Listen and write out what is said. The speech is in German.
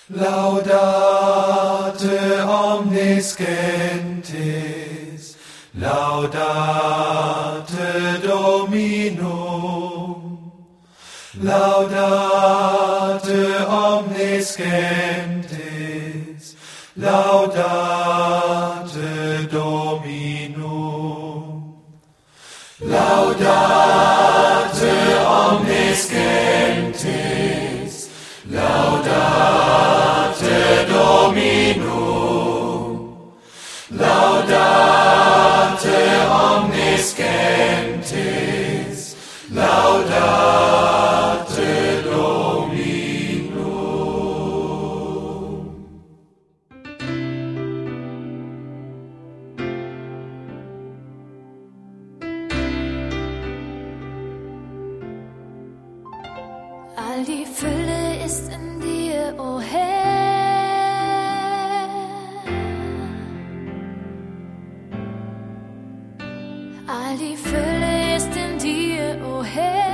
Laudate omnes gentes, laudate Dominum, laudate omnes gentes, laudate Dominum, laudate omnes gentes, laudate Dominum, laudate omnes gentes, laudate Dominum. All die Fülle ist in dir, o Herr. All die Fülle ist in dir, o Herr.